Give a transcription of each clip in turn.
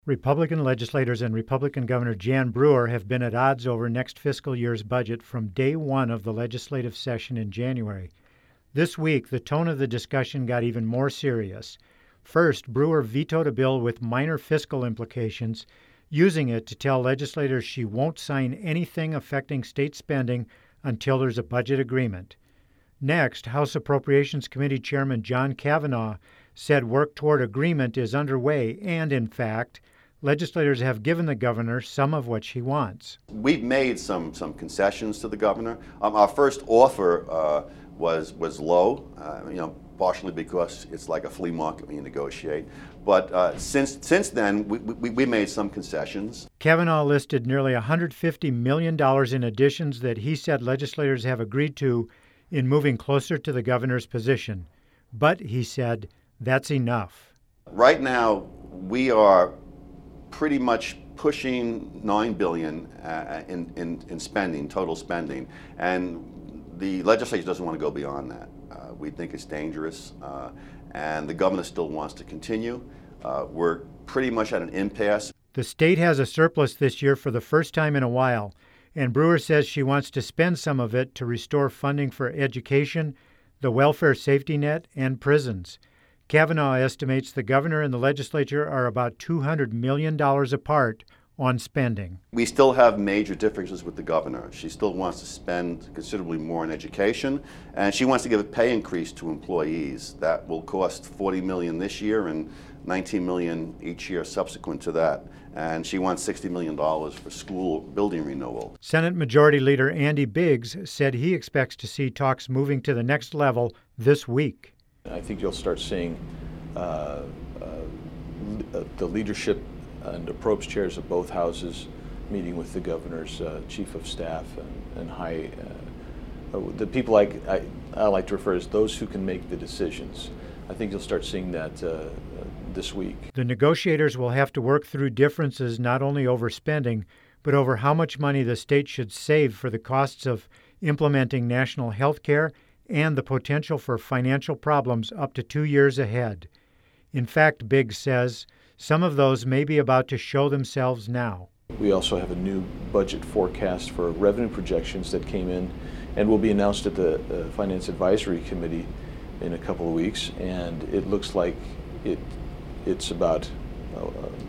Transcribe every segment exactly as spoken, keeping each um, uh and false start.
Republican legislators and Republican Governor Jan Brewer have been at odds over next fiscal year's budget from day one of the legislative session in January. This week, the tone of the discussion got even more serious. First, Brewer vetoed a bill with minor fiscal implications, using it to tell legislators she won't sign anything affecting state spending until there's a budget agreement. Next, House Appropriations Committee Chairman John Kavanaugh said work toward agreement is underway, and in fact, legislators have given the governor some of what she wants. We've made some some concessions to the governor. Um, our first offer uh, was was low, uh, you know, partially because it's like a flea market when you negotiate. But uh, since since then, we, we we made some concessions. Kavanaugh listed nearly one hundred fifty million dollars in additions that he said legislators have agreed to in moving closer to the governor's position. But he said that's enough. Right now, we are pretty much pushing nine billion dollars uh, in, in, in spending, total spending, and the legislature doesn't want to go beyond that. Uh, we think it's dangerous, uh, and the governor still wants to continue. Uh, we're pretty much at an impasse. The state has a surplus this year for the first time in a while, and Brewer says she wants to spend some of it to restore funding for education, the welfare safety net, and prisons. Kavanaugh estimates the governor and the legislature are about two hundred million dollars apart on spending. We still have major differences with the governor. She still wants to spend considerably more on education, and she wants to give a pay increase to employees. That will cost forty million dollars this year and nineteen million dollars each year subsequent to that. And she wants sixty million dollars for school building renewal. Senate Majority Leader Andy Biggs said he expects to see talks moving to the next level this week. I think you'll start seeing uh, uh, the leadership and approach chairs of both houses meeting with the governor's uh, chief of staff and, and high, uh, the people I, I, I like to refer as those who can make the decisions. I think you'll start seeing that uh, this week. The negotiators will have to work through differences not only over spending, but over how much money the state should save for the costs of implementing national health care and the potential for financial problems up to two years ahead. In fact, Biggs says, some of those may be about to show themselves now. We also have a new budget forecast for revenue projections that came in and will be announced at the uh, Finance Advisory Committee in a couple of weeks, and it looks like it it's about, uh,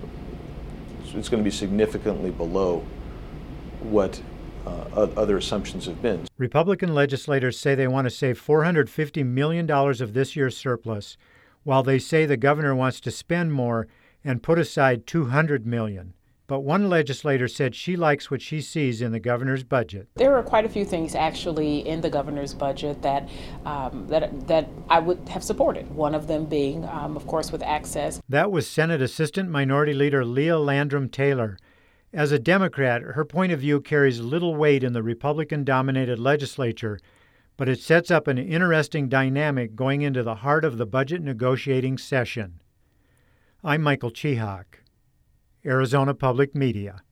it's going to be significantly below what Uh, other assumptions have been. Republican legislators say they want to save four hundred fifty million dollars of this year's surplus, while they say the governor wants to spend more and put aside two hundred million dollars. But one legislator said she likes what she sees in the governor's budget. There are quite a few things actually in the governor's budget that um, that that I would have supported. One of them being, um, of course, with access. That was Senate Assistant Minority Leader Leah Landrum Taylor. As a Democrat, her point of view carries little weight in the Republican-dominated legislature, but it sets up an interesting dynamic going into the heart of the budget negotiating session. I'm Michael Chihak, Arizona Public Media.